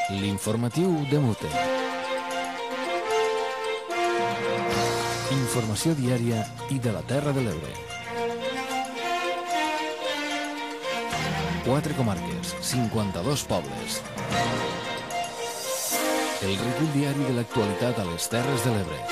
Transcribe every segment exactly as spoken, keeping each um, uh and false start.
L'informatiu de Mute. Informació diària i de la Terra de l'Ebre. Quatre comarques, cinquanta-dos pobles. El recull diari de l'actualitat a les Terres de l'Ebre.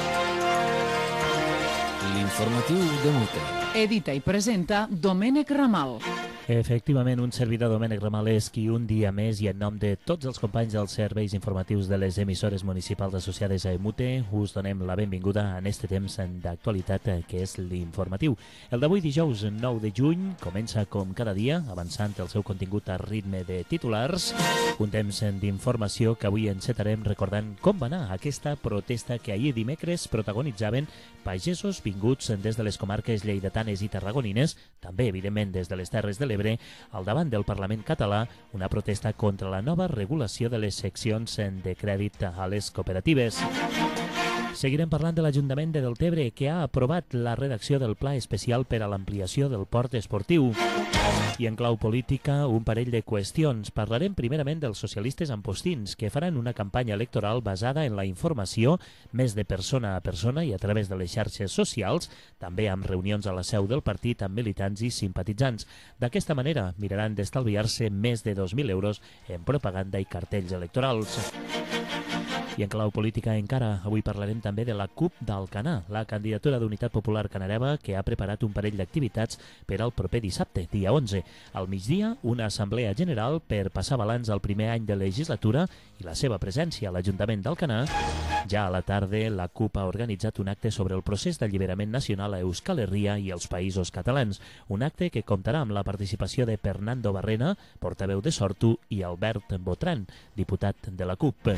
L'informatiu de Mute. Edita i presenta Domènec Ramal. Efectivament, un servidor Domènec Ramal és qui un dia més i en nom de tots els companys dels serveis informatius de les emissores municipals associades a Emute us donem la benvinguda en este temps d'actualitat que és l'informatiu. El d'avui dijous nou de juny comença com cada dia avançant el seu contingut a ritme de titulars, un temps d'informació que avui encetarem recordant com va anar aquesta protesta que ahir dimecres protagonitzaven pagesos vinguts des de les comarques lleidatanes i tarragonines, també evidentment des de les Terres de l'Ebre, al davant del Parlament català, una protesta contra la nova regulació de les seccions de crèdit a les cooperatives. Seguirem parlant de l'Ajuntament de Deltebre, que ha aprovat la redacció del Pla Especial per a l'ampliació del port esportiu. I en clau política, un parell de qüestions. Parlarem primerament dels socialistes ampostins, que faran una campanya electoral basada en la informació, més de persona a persona i a través de les xarxes socials, també amb reunions a la seu del partit amb militants i simpatitzants. D'aquesta manera, miraran d'estalviar-se més de dos mil euros en propaganda i cartells electorals. I en clau política encara, avui parlarem també de la CUP d'Alcanar, la candidatura d'Unitat Popular Canareva, que ha preparat un parell d'activitats per al proper dissabte, dia onze. Al migdia, una assemblea general per passar balanç al primer any de legislatura i la seva presència a l'Ajuntament d'Alcanar. Ja a la tarda, la CUP ha organitzat un acte sobre el procés d'alliberament nacional a Euskal Herria i els Països Catalans, un acte que comptarà amb la participació de Fernando Barrena, portaveu de Sortu, i Albert Botran, diputat de la CUP.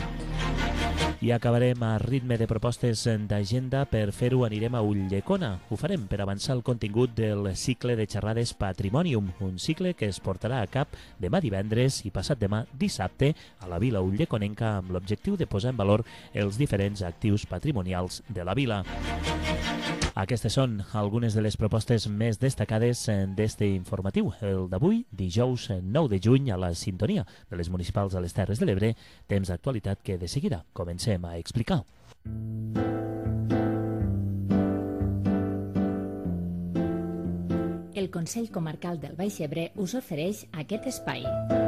I acabarem a ritme de propostes d'agenda. Per fer-ho anirem a Ulldecona. Ho farem per avançar el contingut del cicle de xerrades Patrimonium, un cicle que es portarà a cap demà divendres i passat demà dissabte a la vila ulldeconenca amb l'objectiu de posar en valor els diferents actius patrimonials de la vila. Aquestes són algunes de les propostes més destacades d'este informatiu, el d'avui, dijous nou de juny, a la sintonia de les municipals a les Terres de l'Ebre, temps d'actualitat que de seguida comencem a explicar. El Consell Comarcal del Baix Ebre us ofereix aquest espai.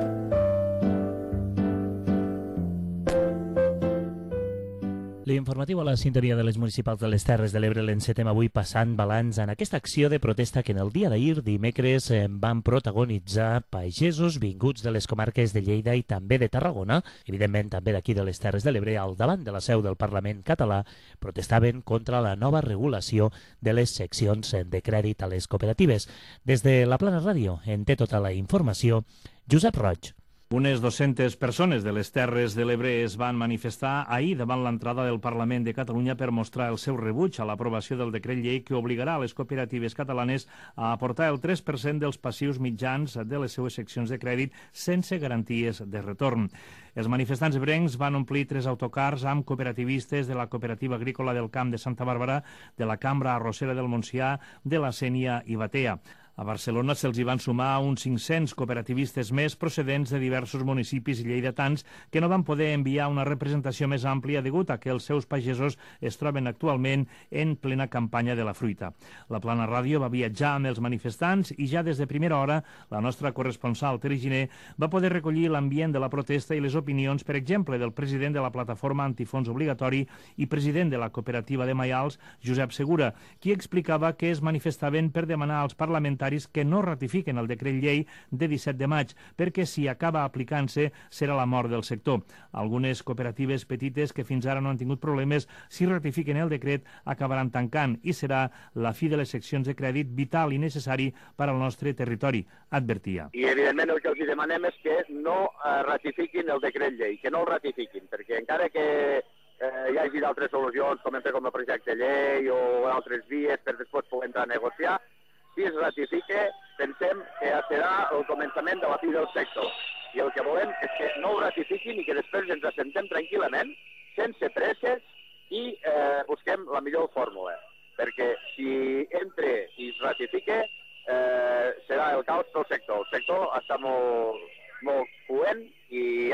L'informatiu a la sintonia de les municipals de les Terres de l'Ebre l'encetem avui passant balanç en aquesta acció de protesta que en el dia d'ahir, dimecres, van protagonitzar pagesos vinguts de les comarques de Lleida i també de Tarragona, evidentment també d'aquí de les Terres de l'Ebre, al davant de la seu del Parlament català, protestaven contra la nova regulació de les seccions de crèdit a les cooperatives. Des de la Plana Ràdio en té tota la informació Josep Roig. Unes dues-centes persones de les Terres de l'Ebre es van manifestar ahir davant l'entrada del Parlament de Catalunya per mostrar el seu rebuig a l'aprovació del decret llei que obligarà a les cooperatives catalanes a aportar el tres per cent dels passius mitjans de les seues seccions de crèdit sense garanties de retorn. Els manifestants ebrencs van omplir tres autocars amb cooperativistes de la Cooperativa Agrícola del Camp de Santa Bàrbara, de la Cambra Arrossera del Montsià, de la Sénia i Batea. A Barcelona se'ls hi van sumar uns cinc-cents cooperativistes més procedents de diversos municipis lleidatans que no van poder enviar una representació més àmplia degut a que els seus pagesos es troben actualment en plena campanya de la fruita. La Plana Ràdio va viatjar amb els manifestants i ja des de primera hora la nostra corresponsal Teri Giner va poder recollir l'ambient de la protesta i les opinions, per exemple, del president de la plataforma Antifons Obligatori i president de la cooperativa de Maials, Josep Segura, qui explicava que es manifestaven per demanar als parlamentaris que no ratifiquen el decret llei de disset de maig, perquè si acaba aplicant-se serà la mort del sector. Algunes cooperatives petites que fins ara no han tingut problemes, si ratifiquen el decret, acabaran tancant i serà la fi de les seccions de crèdit vital i necessari per al nostre territori, advertia. I evidentment el que els demanem és que no eh, ratifiquin el decret llei, que no el ratifiquin, perquè encara que eh, hi hagi d'altres solucions, com hem fet com el projecte de llei o altres vies per després poder entrar a negociar, si es ratifique, pensem que serà el començament de la fi del sector. I el que volem és que no ho ratifiquin i que després ens assentem tranquil·lament, sense presses, i eh, busquem la millor fórmula. Perquè si entre i es ratifique, eh, serà el caos del sector. El sector està molt, molt coent i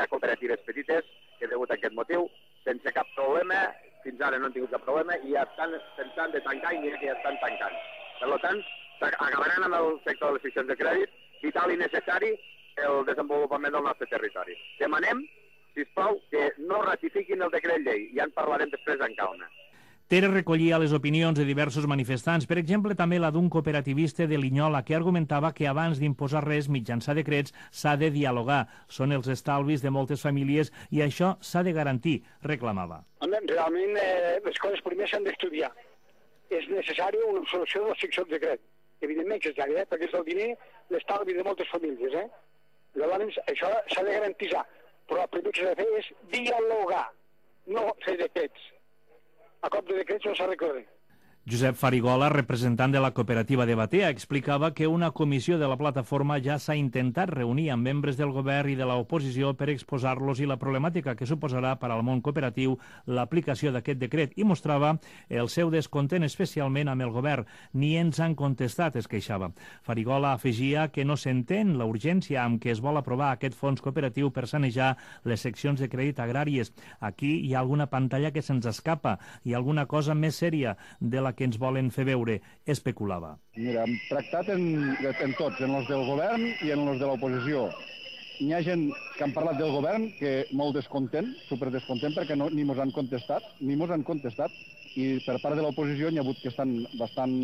ha cooperatives petites que, degut a aquest motiu, sense cap problema, fins ara no han tingut cap problema, i ja estan pensant de tancar i mira que ja estan tancant. Per tant, acabaran amb el sector de les seccions de crèdit, vital i necessari el desenvolupament del nostre territori. Demanem, sisplau, que no ratifiquin el decret llei, ja en parlarem després en calma. Tere recollia les opinions de diversos manifestants, per exemple també la d'un cooperativista de Linyola que argumentava que abans d'imposar res mitjançar decrets s'ha de dialogar. Són els estalvis de moltes famílies i això s'ha de garantir, reclamava. Realment eh, les coses primer s'han d'estudiar. És necessària una solució de la secció de decret. Evidentment que és necessari, eh, perquè és el diner l'estalvi de moltes famílies. Eh? Llavors això s'ha de garantitzar, però el primer que s'ha de fer és dialogar, no fer decrets. A cop de decrets no s'arregla res. Josep Farigola, representant de la cooperativa de Batea, explicava que una comissió de la plataforma ja s'ha intentat reunir amb membres del govern i de l'oposició per exposar-los i la problemàtica que suposarà per al món cooperatiu l'aplicació d'aquest decret i mostrava el seu descontent especialment amb el govern. Ni ens han contestat, es queixava. Farigola afegia que no s'entén la urgència amb què es vol aprovar aquest fons cooperatiu per sanejar les seccions de crèdit agràries. Aquí hi ha alguna pantalla que se'ns escapa, hi ha alguna cosa més sèria de la que ens volen fer veure, especulava. Mira, hem tractat en, en tots, en els del govern i en els de l'oposició. Hi ha gent que han parlat del govern que molt descontent, superdescontent, perquè no, ni mos han contestat, ni mos han contestat, i per part de l'oposició n'hi ha hagut que estan bastant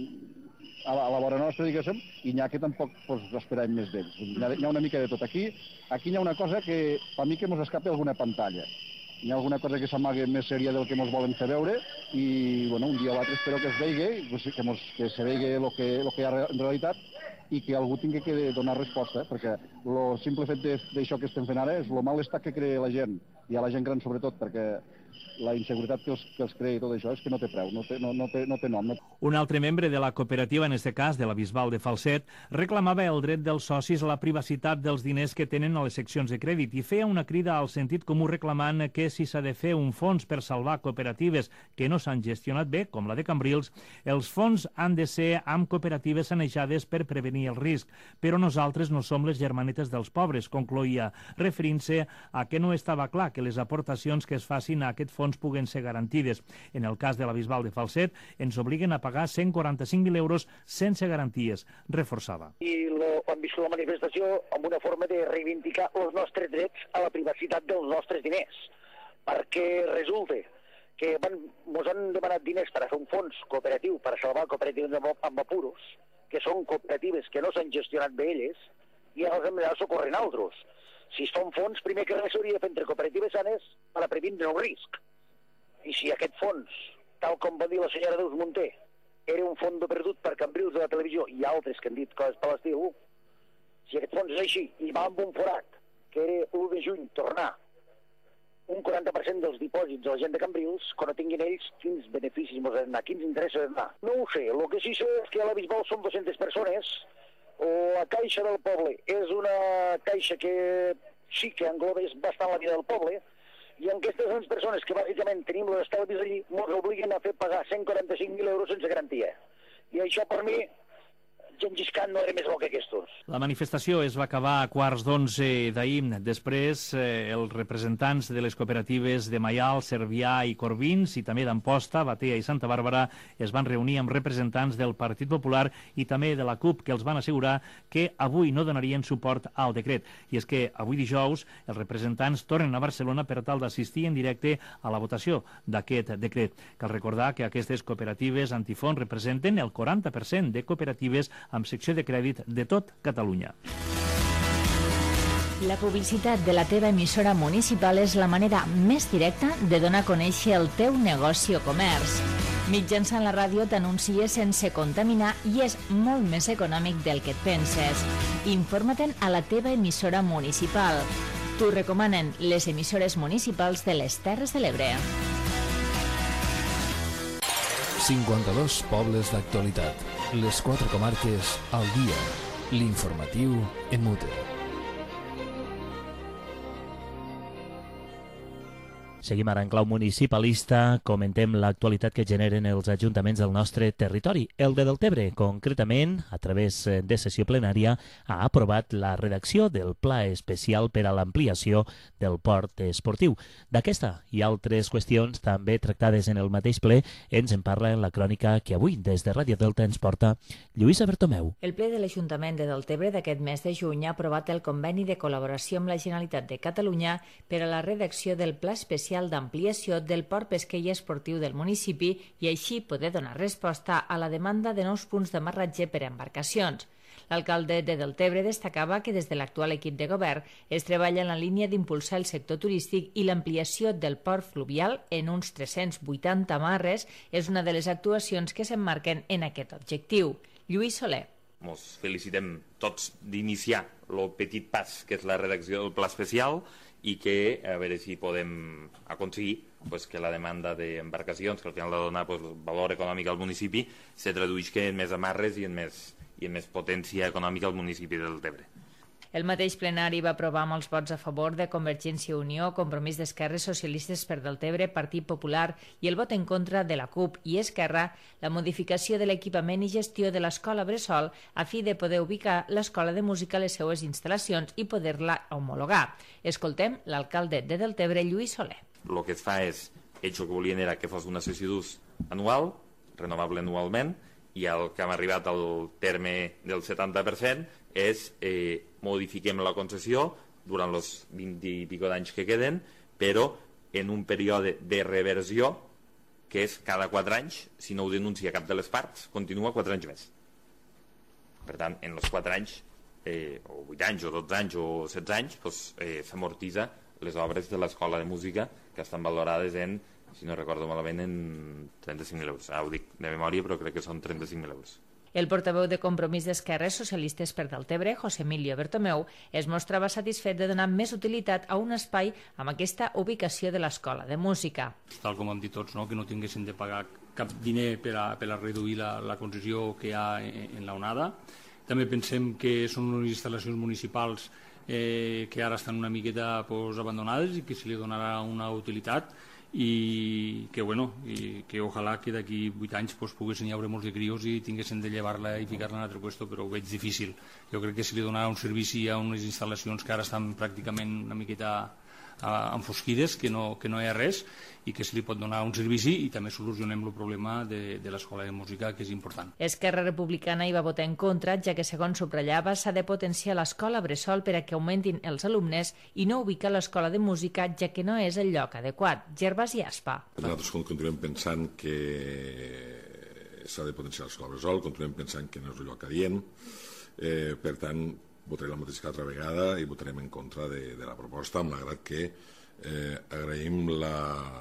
a la, a la vora nostra, diguéssim, i n'hi ha que tampoc pues, esperàvem més d'ells. Hi ha, hi ha una mica de tot. Aquí, aquí hi ha una cosa que, per mi, que mos escapa alguna pantalla. Hi ha alguna cosa que s'amaga més sèria del que ens volen fer veure i bueno, un dia o l'altre espero que es vegi, que, mos, que se vegi el que, lo que hi ha en realitat i que algú tingui que donar resposta, eh? Perquè el simple fet d'això que estem fent ara és el malestar que crea la gent, i a la gent gran sobretot, perquè la inseguretat que els, que els crea i tot això és que no té preu, no té, no, no té, no té nom. No... Un altre membre de la cooperativa, en aquest cas de la Bisbal de Falset, reclamava el dret dels socis a la privacitat dels diners que tenen a les seccions de crèdit i feia una crida al sentit comú reclamant que si s'ha de fer un fons per salvar cooperatives que no s'han gestionat bé, com la de Cambrils, els fons han de ser amb cooperatives sanejades per prevenir el risc. Però nosaltres no som les germanetes dels pobres, concloïa, referint-se a que no estava clar que les aportacions que es facin a aquest fons puguen ser garantides. En el cas de la Bisbal de Falset, ens obliguen a pagar cent quaranta-cinc mil euros sense garanties, reforçava. I lo, han vist la manifestació amb una forma de reivindicar els nostres drets a la privacitat dels nostres diners, perquè resulta que van, mos han demanat diners per a fer un fons cooperatiu, per a salvar cooperatives amb apuros, que són cooperatives que no s'han gestionat bé elles, i ara els hem de socorrer altres. Si es fa un fons, primer que res s'hauria de fer entre cooperatives sanes per a previndre el risc. I si aquest fons, tal com va dir la senyora Deus Munté, era un fons perdut per Cambrils de la televisió i altres que han dit coses per l'estil, si aquest fons és així i va amb un forat, que era l'u de juny, tornar un quaranta per cent dels dipòsits de la gent de Cambrils, quan no tinguin ells, quins beneficis mos han de donar, quins interessos han de donar. No ho sé, el que sí sé és que a la Bisbal són dues-centes persones, o la Caixa del Poble és una caixa que sí que engloba bastant la vida del poble, i en aquestes dues persones que bàsicament tenim les estalvis allí, ens obliguen a fer pagar cent quaranta-cinc mil euros sense garantia. I això per mi, Gengis Khan no era més bo que aquests. La manifestació es va acabar a quarts d'onze d'ahir. Després, eh, els representants de les cooperatives de Maial, Cervià i Corbins, i també d'Amposta, Batea i Santa Bàrbara, es van reunir amb representants del Partit Popular i també de la CUP, que els van assegurar que avui no donarien suport al decret. I és que avui dijous els representants tornen a Barcelona per tal d'assistir en directe a la votació d'aquest decret. Cal recordar que aquestes cooperatives antifons representen el quaranta per cent de cooperatives amb secció de crèdit de tot Catalunya. La publicitat de la teva emissora municipal és la manera més directa de donar a conèixer el teu negoci o comerç. Mitjançant la ràdio t'anuncies sense contaminar i és molt més econòmic del que et penses. Informa-te'n a la teva emissora municipal. T'ho recomanen les emissores municipals de les Terres de l'Ebre. cinquanta-dos pobles d'actualitat. Les quatre comarques al dia. L'informatiu en mute. Seguim ara en clau municipalista, comentem l'actualitat que generen els ajuntaments del nostre territori. El de Deltebre, concretament, a través de sessió plenària, ha aprovat la redacció del Pla Especial per a l'ampliació del port esportiu. D'aquesta i altres qüestions també tractades en el mateix ple ens en parla en la crònica que avui des de Ràdio Delta ens porta Lluïsa Bertomeu. El ple de l'Ajuntament de Deltebre d'aquest mes de juny ha aprovat el conveni de col·laboració amb la Generalitat de Catalunya per a la redacció del Pla Especial d'ampliació del port pesquer i esportiu del municipi i així poder donar resposta a la demanda de nous punts d'amarratge per a embarcacions. L'alcalde de Deltebre destacava que des de l'actual equip de govern es treballa en la línia d'impulsar el sector turístic i l'ampliació del port fluvial en uns tres-cents vuitanta amarres és una de les actuacions que s'emmarquen en aquest objectiu. Lluís Soler. Ens felicitem tots d'iniciar el petit pas que és la redacció del pla especial i que a veure si podem aconseguir pues, que la demanda d'embarcacions, que al final ha de donar pues, valor econòmic al municipi, se traduïsca en més amarres i en més, i en més potència econòmica al municipi del Deltebre. El mateix plenari va aprovar amb els vots a favor de Convergència i Unió, Compromís d'Esquerres Socialistes per Deltebre, Partit Popular i el vot en contra de la CUP i Esquerra la modificació de l'equipament i gestió de l'escola Bressol a fi de poder ubicar l'escola de música a les seues instal·lacions i poder-la homologar. Escoltem l'alcalde de Deltebre, Lluís Soler. El que es fa és, ells el que volien era que fos una sessió d'ús anual, renovable anualment, i el que hem arribat al terme del setanta per cent és eh, modifiquem la concessió durant els vint i pico d'anys que queden, però en un període de reversió que és cada quatre anys, si no ho denuncia cap de les parts, continua quatre anys més. Per tant, en els quatre anys, eh, o vuit anys, o dotze anys, o setze anys, doncs, eh, s'amortitza les obres de l'escola de música que estan valorades en, si no recordo malament, en trenta-cinc mil euros. Ah, ho dic de memòria, però crec que són trenta-cinc mil euros. El portaveu de Compromís d'Esquerres Socialistes per Deltebre, José Emilio Bertomeu, es mostrava satisfet de donar més utilitat a un espai amb aquesta ubicació de l'escola de música. Tal com hem dit tots, no? Que no tinguessin de pagar cap diner per a, per a reduir la, la concessió que hi ha en, en l'onada. També pensem que són unes instal·lacions municipals eh, que ara estan una miqueta pues, abandonades i que se li donarà una utilitat i que, bueno, i que ojalà que d'aquí vuit anys pues, poguessin hi haure molts de crios i tinguessin de llevar-la i ficar-la en altre puesto, però ho veig difícil. Jo crec que se li donarà un servici a unes instal·lacions que ara estan pràcticament una miqueta enfosquides, que no, que no hi ha res, i que se li pot donar un servici i també solucionem el problema de, de l'escola de música, que és important. Esquerra Republicana hi va votar en contra, ja que, segons subratllava, s'ha de potenciar l'escola Bressol per a que augmentin els alumnes i no ubicar l'escola de música, ja que no és el lloc adequat. Gervasi Aspa. Nosaltres continuem pensant que s'ha de potenciar l'escola Bressol, continuem pensant que no és el lloc adient, eh, per tant, votaré la mateixa que altra vegada i votarem en contra de, de la proposta, malgrat que eh, agraïm la...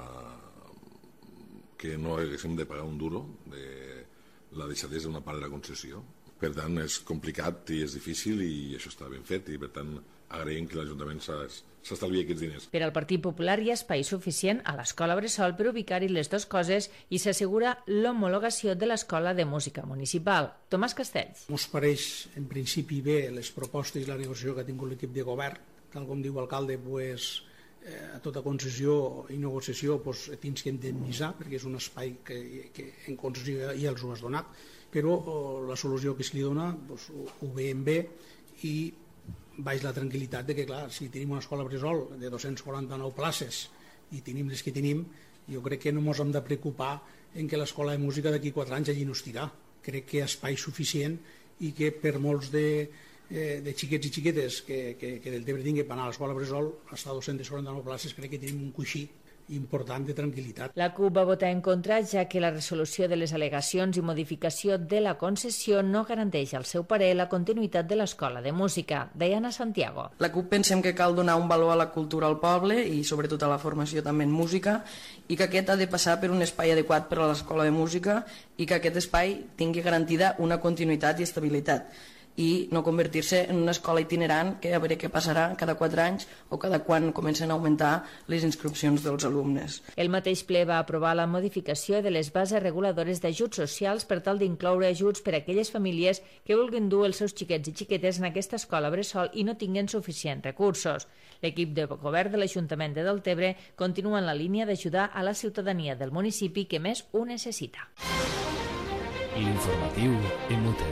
que no haguéssim de pagar un duro de la deixadesa d'una part de la concessió. Per tant, és complicat i és difícil i això està ben fet i per tant agraïm que l'Ajuntament s'estalviï aquests diners. Per al Partit Popular hi ha espai suficient a l'escola Bressol per ubicar-hi les dues coses i s'assegura l'homologació de l'escola de música municipal. Tomàs Castells. Ens pareix en principi bé les propostes i la negociació que ha tingut l'equip de govern. Tal com diu l'alcalde, pues, eh, a tota concessió i negociació pues, tens que indemnitzar perquè és un espai que, que en concessió ja els ho has donat, però oh, la solució que se li dona pues, ho, ho veiem bé i baix la tranquil·litat de que, clar, si tenim una escola Bressol de dos-cents quaranta-nou places i tenim les que tenim, jo crec que no ens hem de preocupar en que l'escola de música d'aquí quatre anys allí no estirà. Crec que hi ha espai suficient i que per molts de, eh, de xiquets i xiquetes que, que, que del Deltebre tingui per anar a l'escola Bressol, fins a dos-cents quaranta-nou places, crec que tenim un coixí important de tranquil·litat. La CUP va votar en contra, ja que la resolució de les al·legacions i modificació de la concessió no garanteix al seu parer la continuïtat de l'escola de música. Diana Santiago. La CUP pensem que cal donar un valor a la cultura al poble i sobretot a la formació també en música i que aquest ha de passar per un espai adequat per a l'escola de música i que aquest espai tingui garantida una continuïtat i estabilitat. i no convertir-se en una escola itinerant que a veure què passarà cada quatre anys o cada quan comencen a augmentar les inscripcions dels alumnes. El mateix ple va aprovar la modificació de les bases reguladores d'ajuts socials per tal d'incloure ajuts per a aquelles famílies que vulguin dur els seus xiquets i xiquetes en aquesta escola bressol i no tinguin suficients recursos. L'equip de govern de l'Ajuntament de Deltebre continua en la línia d'ajudar a la ciutadania del municipi que més ho necessita. L'informatiu Emute.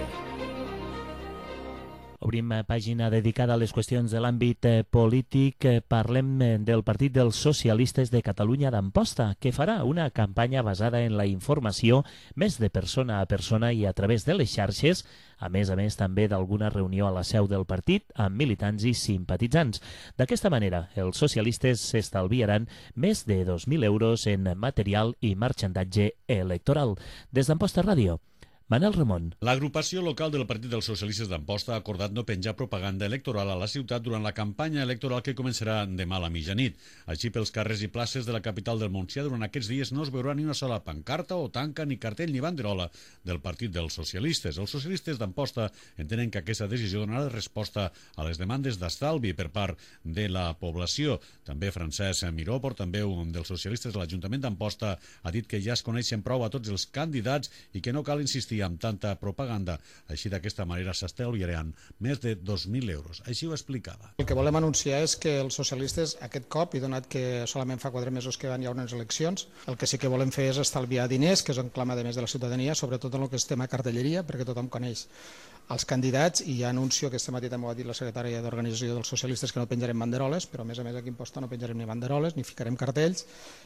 Obrim pàgina dedicada a les qüestions de l'àmbit polític. Parlem del Partit dels Socialistes de Catalunya d'Amposta, que farà una campanya basada en la informació més de persona a persona i a través de les xarxes, a més a més també d'alguna reunió a la seu del partit amb militants i simpatitzants. D'aquesta manera, els socialistes s'estalviaran més de dos mil euros en material i marxandatge electoral. Des d'Amposta Ràdio, Manel Ramon. L'agrupació local del Partit dels Socialistes d'Amposta ha acordat no penjar propaganda electoral a la ciutat durant la campanya electoral que començarà demà a la mitjanit. Així, pels carrers i places de la capital del Montsià, durant aquests dies no es veurà ni una sola pancarta o tanca, ni cartell ni banderola del Partit dels Socialistes. Els socialistes d'Amposta entenen que aquesta decisió donarà resposta a les demandes d'estalvi per part de la població. També Francesc Miró, portaveu dels socialistes de l'Ajuntament d'Amposta, ha dit que ja es coneixen prou a tots els candidats i que no cal insistir amb tanta propaganda. Així, d'aquesta manera s'estalviaran més de dos mil euros. Així ho explicava. El que volem anunciar és que els socialistes aquest cop, i donat que solament fa quatre mesos que van hi ha unes eleccions, el que sí que volem fer és estalviar diners, que és un clama de més de la ciutadania, sobretot en el que és tema cartelleria, perquè tothom coneix els candidats, i ja anuncio que este matí també ho ha dit la secretària d'Organització dels Socialistes que no penjarem banderoles, però a més a més aquí en Amposta no penjarem ni banderoles, ni ficarem cartells,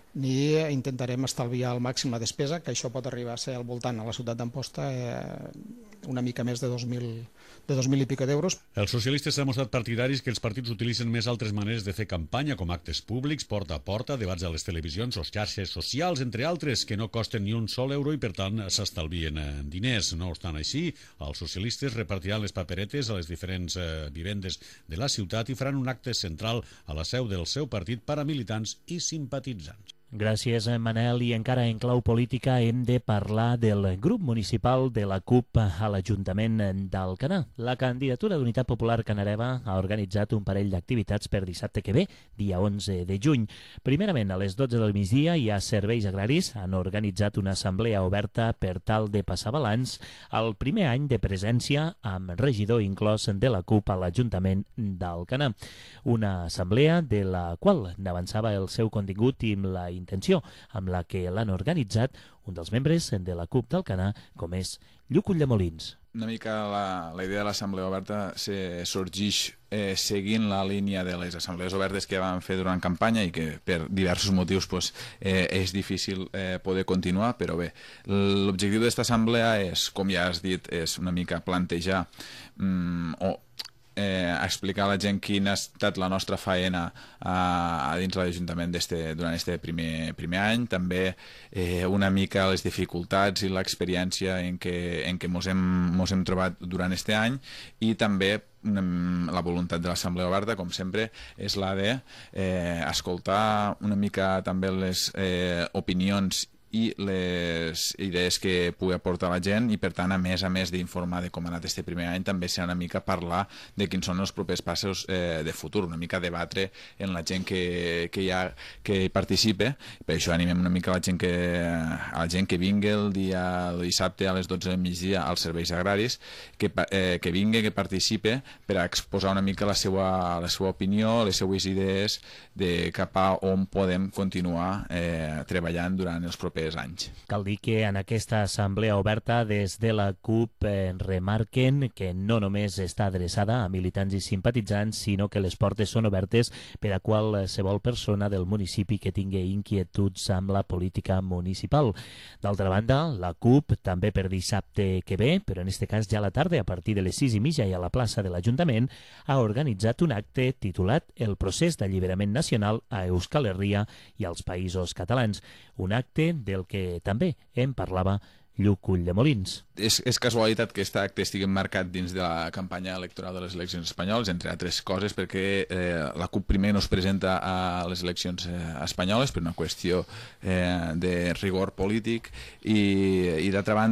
ni intentarem estalviar al màxim la despesa, que això pot arribar a ser al voltant a la ciutat d'Amposta eh, una mica més de dos mil de dos mil i pico d'euros. Els socialistes s'han mostrat partidaris que els partits utilitzen més altres maneres de fer campanya, com actes públics, porta a porta, debats a les televisions o xarxes socials, entre altres, que no costen ni un sol euro i per tant s'estalvien diners. No obstant així, els socialistes repartiran les paperetes a les diferents eh, vivendes de la ciutat i faran un acte central a la seu del seu partit per a militants i simpatitzants. Gràcies, Manel. I encara en clau política hem de parlar del grup municipal de la CUP a l'Ajuntament d'Alcanar. La candidatura d'Unitat Popular Canareva ha organitzat un parell d'activitats per dissabte que ve, dia onze de juny. Primerament, a les dotze del migdia hi ha Serveis Agraris. Han organitzat una assemblea oberta per tal de passar balanç al primer any de presència amb regidor inclòs de la CUP a l'Ajuntament d'Alcanar. Una assemblea de la qual n'avançava el seu contingut i amb la intenció amb la que l'han organitzat un dels membres de la CUP d'Alcanar, com és Lluc Ulldemolins. Una mica la, la idea de l'assemblea oberta se sorgeix eh, seguint la línia de les assemblees obertes que vam fer durant campanya i que per diversos motius pues, eh, és difícil eh, poder continuar, però bé, l'objectiu d'aquesta assemblea és, com ja has dit, és una mica plantejar mm, o Eh, explicar a la gent quina ha estat la nostra faena a, a dins l'Ajuntament durant aquest primer, primer any, també eh, una mica les dificultats i l'experiència en què, en què mos hem, mos hem trobat durant aquest any, i també una, la voluntat de l'Assemblea Oberta, com sempre, és la de eh, escoltar una mica també les eh, opinions i les idees que pugui aportar la gent, i per tant, a més a més d'informar de com ha anat este primer any, també serà una mica parlar de quins són els propers passos eh, de futur, una mica debatre en la gent que, que, hi ha, que hi participe. Per això animem una mica a la gent que, a la gent que vingui el dia el dissabte a les dotze del migdia als serveis agraris, que, eh, que vingui, que participe per a exposar una mica la seva, la seva opinió, les seues idees de cap a on podem continuar eh, treballant durant els propers anys. Cal dir que en aquesta assemblea oberta des de la CUP eh, remarquen que no només està adreçada a militants i simpatitzants, sinó que les portes són obertes per a qualsevol persona del municipi que tingui inquietuds amb la política municipal. D'altra banda, la CUP també per dissabte que ve, però en aquest cas ja a la tarda, a partir de les sis i mitja i a la plaça de l'Ajuntament, ha organitzat un acte titulat El procés d'alliberament nacional a Euskal Herria i als països catalans. Un acte del que també en parlava Lluc Ulldemolins. És, és casualitat que aquest acte estigui marcat dins de la campanya electoral de les eleccions espanyoles, entre altres coses, perquè eh, la CUP primer no es presenta a les eleccions eh, espanyoles per una qüestió eh, de rigor polític, i, i d'altra banda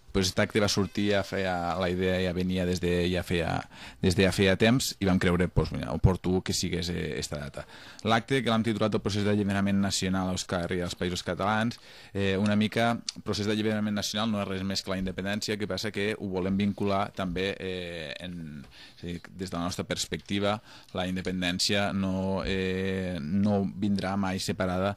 projecte va sortir, ja feia, la idea ja venia des de ja feia, des de ja feia temps i vam creure pues, mira, oportú que sigués aquesta data. L'acte, que l'hem titulat el procés d'alliberament nacional a Euskadi i als països catalans, eh, una mica el procés d'alliberament nacional no és res més que la independència, que passa que ho volem vincular també eh, en, sí, des de la nostra perspectiva. La independència no, eh, no vindrà mai separada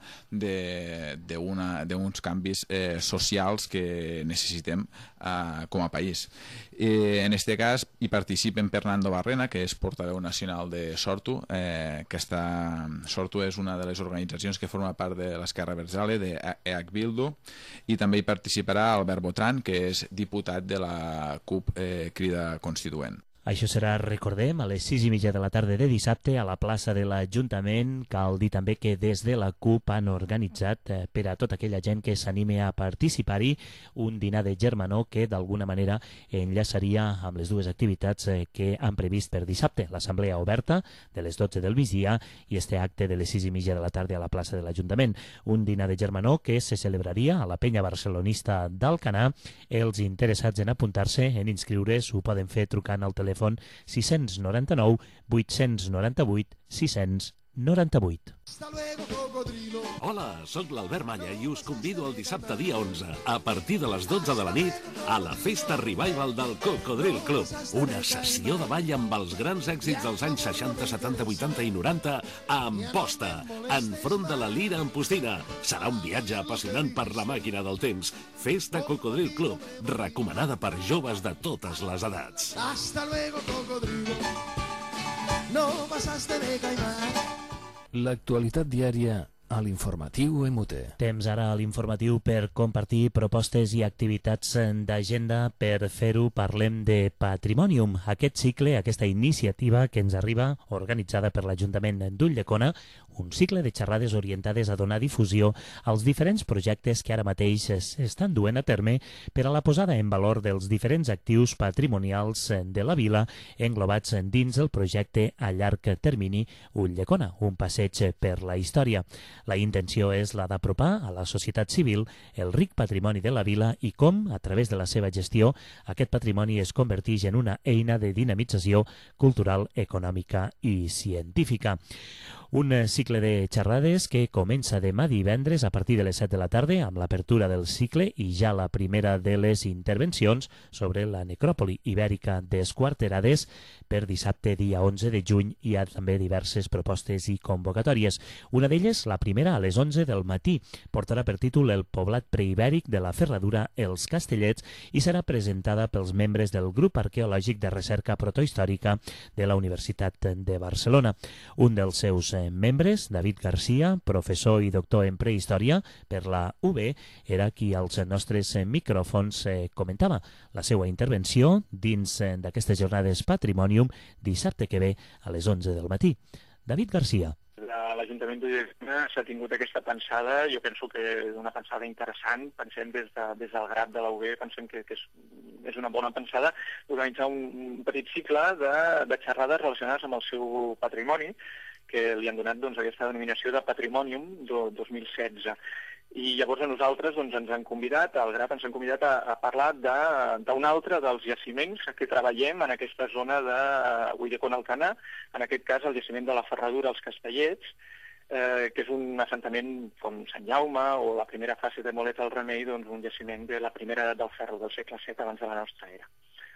d'uns canvis eh, socials que necessitem Uh, com a país. Eh, en este cas hi participen Fernando Barrena, que és portaveu nacional de Sortu, eh, que està... Sortu és una de les organitzacions que forma part de l'Esquerra Abertzale, de E H Bildu, i també hi participarà Albert Botran, que és diputat de la CUP eh, Crida Constituent. Això serà, recordem, a les sis i mitja de la tarda de dissabte a la plaça de l'Ajuntament. Cal dir també que des de la CUP han organitzat eh, per a tota aquella gent que s'anime a participar-hi un dinar de germanor que d'alguna manera enllaçaria amb les dues activitats eh, que han previst per dissabte. L'assemblea oberta de les dotze del migdia i este acte de les sis i mitja de la tarda a la plaça de l'Ajuntament. Un dinar de germanor que se celebraria a la penya barcelonista d'Alcanar. Els interessats en apuntar-se, en inscriure's, ho poden fer trucant al telèfon sis nou nou, vuit nou vuit, sis nou vuit. Hola, sóc l'Albert Malla i us convido el dissabte dia onze, a partir de les dotze de la nit, a la Festa Revival del Cocodril Club. Una sessió de ball amb els grans èxits dels anys seixanta, setanta, vuitanta i noranta a Amposta, enfront de la Lira Ampostina. Serà un viatge apassionant per la màquina del temps. Festa Cocodril Club, recomanada per joves de totes les edats. Hasta luego, cocodrilo. No pasaste de caimán. L'actualitat diària a l'informatiu M T. Temps ara a l'informatiu per compartir propostes i activitats d'agenda. Per fer-ho parlem de Patrimonium, aquest cicle, aquesta iniciativa que ens arriba organitzada per l'Ajuntament d'Ulldecona, un cicle de xerrades orientades a donar difusió als diferents projectes que ara mateix s'estan duent a terme per a la posada en valor dels diferents actius patrimonials de la vila englobats dins el projecte a llarg termini Ulldecona, un passeig per la història. La intenció és la d'apropar a la societat civil el ric patrimoni de la vila i com, a través de la seva gestió, aquest patrimoni es converteix en una eina de dinamització cultural, econòmica i científica. Un cicle de xerrades que comença demà divendres a partir de les set de la tarda amb l'apertura del cicle i ja la primera de les intervencions sobre la necròpoli ibèrica d'Esquarterades. Per dissabte, dia onze de juny, hi ha també diverses propostes i convocatòries. Una d'elles, la primera, a les onze del matí, portarà per títol El poblat preibèric de la Ferradura, els Castellets, i serà presentada pels membres del grup arqueològic de recerca protohistòrica de la Universitat de Barcelona. Un dels seus membres, David Garcia, professor i doctor en prehistòria per la U B, era qui als nostres micròfons comentava la seva intervenció dins d'aquestes jornades Patrimonium dissabte que ve a les onze del matí. David Garcia. L'Ajuntament d'Ulldecona s'ha tingut aquesta pensada, jo penso que és una pensada interessant, pensem des, de, des del grap de la U B, pensem que, que és, és una bona pensada d'organitzar un, un petit cicle de, de xerrades relacionades amb el seu patrimoni, que li han donat doncs, aquesta denominació de Patrimonium dos mil setze. I llavors a nosaltres doncs, ens han convidat, al GRAP ens han convidat a, a parlar d'un altre dels jaciments que treballem en aquesta zona de Ulldecona Alcanar, en aquest cas el jaciment de la Ferradura als Castellets, eh, que és un assentament com Sant Jaume o la primera fase de Molet al Remei, doncs, un jaciment de la primera edat del ferro del segle set abans de la nostra era.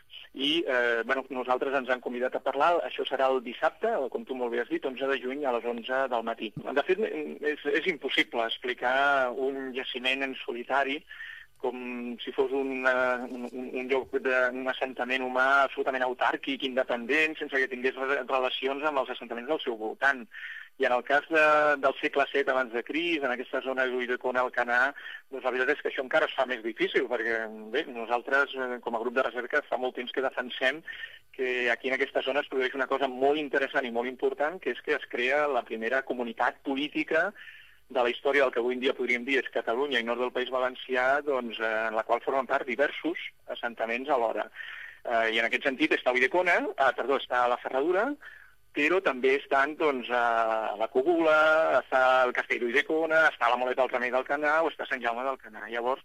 I eh, bueno, nosaltres ens han convidat a parlar, això serà el dissabte, com tu molt bé has dit, onze de juny a les onze del matí. De fet, és, és impossible explicar un jaciment en solitari com si fos una, un, un lloc d'un assentament humà absolutament autàrquic, independent, sense que tingués relacions amb els assentaments del seu voltant. I en el cas de, del segle set abans de Crist, en aquesta zona d'Ulldecona Alcanar, doncs la veritat és que això encara es fa més difícil, perquè bé, nosaltres, com a grup de recerca, fa molt temps que defensem que aquí en aquesta zona es produeix una cosa molt interessant i molt important, que és que es crea la primera comunitat política de la història del que avui en dia podríem dir és Catalunya i nord del País Valencià, doncs, en la qual formen part diversos assentaments alhora. Eh, I en aquest sentit està Ulldecona, ah, perdó, està la Ferradura, però també estan doncs, a la Cogula, està el Castell d'Ulldecona, està la Moleta del Remei d'Alcanar o està Sant Jaume d'Alcanar. Llavors,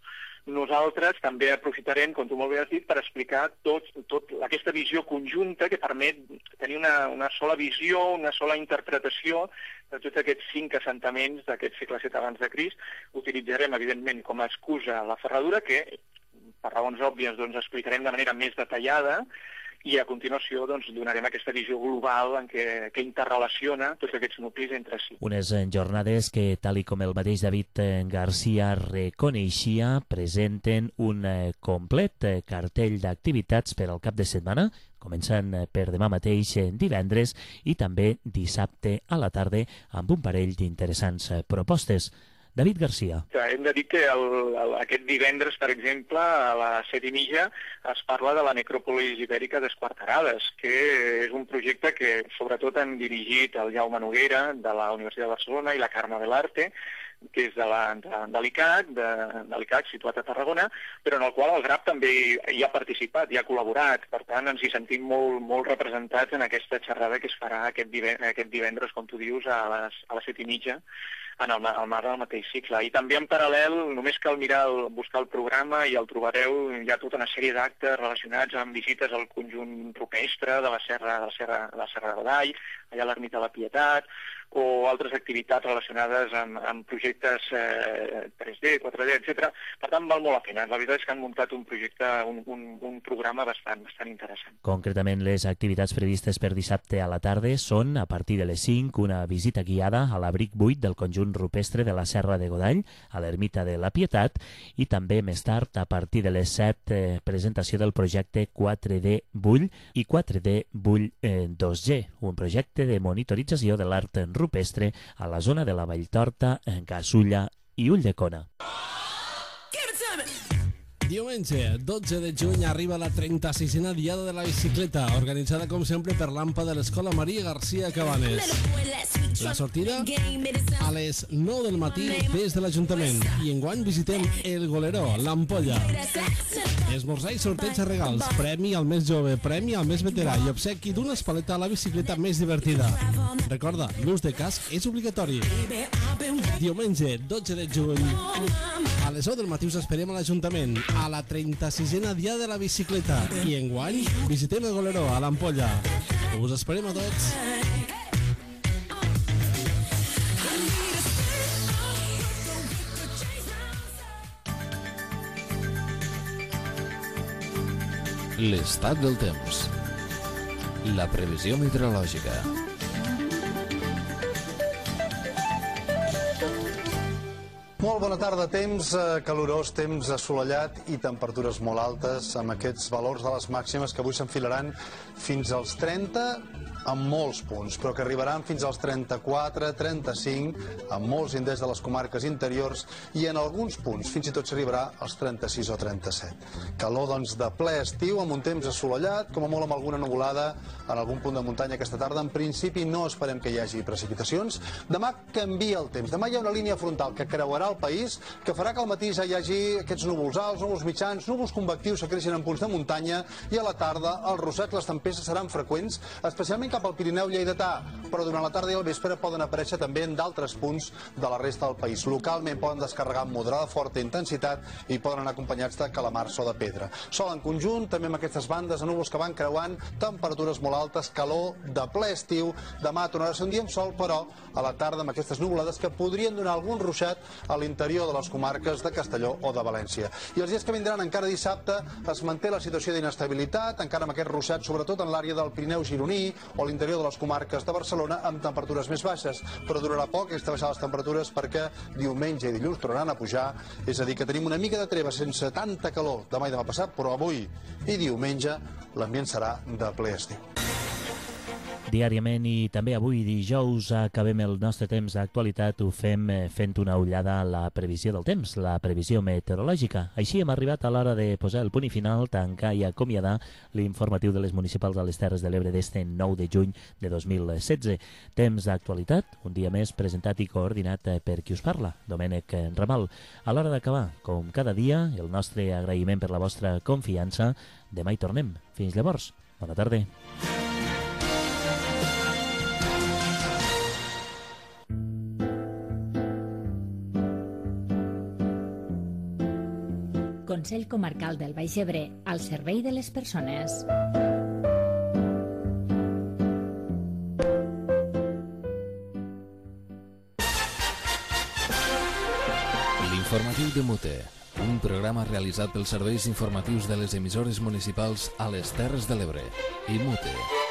nosaltres també aprofitarem, com tu molt bé has dit, per explicar tot, tot aquesta visió conjunta que permet tenir una, una sola visió, una sola interpretació de tots aquests cinc assentaments d'aquest segle set abans de Crist. Utilitzarem, evidentment, com a excusa la ferradura, que per raons òbvies doncs, explicarem de manera més detallada, i a continuació doncs, donarem aquesta visió global en què, que interrelaciona tots aquests nuclis entre si. Unes jornades que, tal i com el mateix David Garcia reconeixia, presenten un complet cartell d'activitats per al cap de setmana, començant per demà mateix divendres i també dissabte a la tarda amb un parell d'interessants propostes. David Garcia. Hem de dir que el, el, aquest divendres, per exemple, a les set i mitja es parla de la necròpolis ibèrica d'Esquarterades, que és un projecte que sobretot han dirigit el Jaume Noguera de la Universitat de Barcelona i la Carme Belarte, que és de l'I C A C, de, de l'I C A C situat a Tarragona, però en el qual el GRAP també hi ha participat, hi ha col·laborat. Per tant, ens hi sentim molt, molt representats en aquesta xerrada que es farà aquest divendres, aquest divendres com tu dius, a les, a les set i mitja, en el, el marc del mateix cicle. I també en paral·lel, només cal mirar, el, buscar el programa i el trobareu, hi ha tota una sèrie d'actes relacionats amb visites al conjunt rupestre de la Serra de la Serra, de la Serra de Godall, allà a l'Ermita de la Pietat, o altres activitats relacionades amb, amb projectes eh, tres D, quatre D, etcètera. Per tant, val molt la pena. La veritat és que han muntat un projecte, un, un, un programa bastant, bastant interessant. Concretament, les activitats previstes per dissabte a la tarda són, a partir de les cinc, una visita guiada a l'abric buit del conjunt rupestre de la Serra de Godall, a l'Ermita de la Pietat, i també més tard, a partir de les set, eh, presentació del projecte quatre D Bull i quatre D Bull eh, dos G, un projecte de monitorització de l'art rupestre a la zona de la Valltorta, Gasulla i Ulldecona. Diumenge, dotze de juny, arriba la trenta-sisena Diada de la Bicicleta, organitzada com sempre per l'A M P A de l'Escola Maria Garcia Cabanes. La sortida a les nou del matí des de l'Ajuntament i enguany visitem el Goleró, l'Ampolla. Esmorzar i sorteig de regals, premi al més jove, premi al més veterà i obsequi d'una espaleta a la bicicleta més divertida. Recorda, l'ús de casc és obligatori. Diumenge, dotze de juny, a les nou del matí us esperem a l'Ajuntament, a la trenta-sisena Diada de la Bicicleta. I enguany visitem el Goleró, a l'Ampolla. Us esperem a tots. L'estat del temps. La previsió meteorològica. Molt bona tarda, temps calorós, temps assolellat i temperatures molt altes amb aquests valors de les màximes que avui s'enfilaran fins als trenta amb molts punts, però que arribaran fins als trenta-quatre, trenta-cinc, amb molts indrets de les comarques interiors i en alguns punts fins i tot s'arribarà als trenta-sis o trenta-set. Calor, doncs, de ple estiu, amb un temps assolellat, com a molt amb alguna nuvolada en algun punt de muntanya aquesta tarda. En principi no esperem que hi hagi precipitacions. Demà canvia el temps. Demà hi ha una línia frontal que creuarà el país, que farà que al matí ja hi hagi aquests núvols alts, núvols mitjans, núvols convectius que creixen en punts de muntanya i a la tarda els russets, les tempestes seran freqüents, especialment cap al Pirineu lleidatà, però durant la tarda i el vespre poden aparèixer també en d'altres punts de la resta del país. Localment poden descarregar amb moderada forta intensitat i poden anar acompanyats de calamars o de pedra. Sol en conjunt, també amb aquestes bandes de núvols que van creuant, temperatures molt altes, calor de ple estiu. Demà tornarà a ser un dia amb sol, però a la tarda amb aquestes nuvolades que podrien donar algun ruixat a l'interior de les comarques de Castelló o de València. I els dies que vindran, encara dissabte, es manté la situació d'inestabilitat, encara amb aquest ruixat, sobretot en l'àrea del Pirineu gironí o l'interior de les comarques de Barcelona, amb temperatures més baixes, però durarà poc aquesta baixada de les temperatures perquè diumenge i dilluns tornaran a pujar, és a dir, que tenim una mica de treva sense tanta calor demà i demà passat, però avui i diumenge l'ambient serà de ple estiu. Diàriament i també avui dijous acabem el nostre temps d'actualitat, ho fem fent una ullada a la previsió del temps, la previsió meteorològica. Així hem arribat a l'hora de posar el punt i final, tancar i acomiadar l'informatiu de les municipals de les Terres de l'Ebre d'este nou de juny de dos mil setze. Temps d'actualitat, un dia més presentat i coordinat per qui us parla, Domènec Ramal. A l'hora d'acabar, com cada dia, el nostre agraïment per la vostra confiança. Demà hi tornem. Fins llavors, bona tarda. Consell Comarcal del Baix Ebre, al servei de les persones. L'informatiu de Mute, un programa realitzat pels serveis informatius de les emissores municipals a les Terres de l'Ebre i Mute.